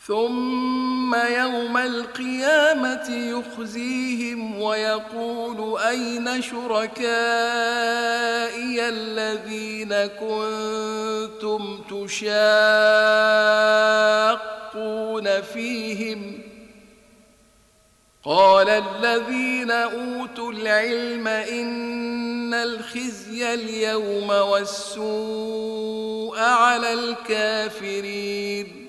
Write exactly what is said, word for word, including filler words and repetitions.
ثم يوم القيامة يخزيهم ويقول أين شركائي الذين كنتم تشاقون فيهم قال الذين أوتوا العلم إن الخزي اليوم والسوء على الكافرين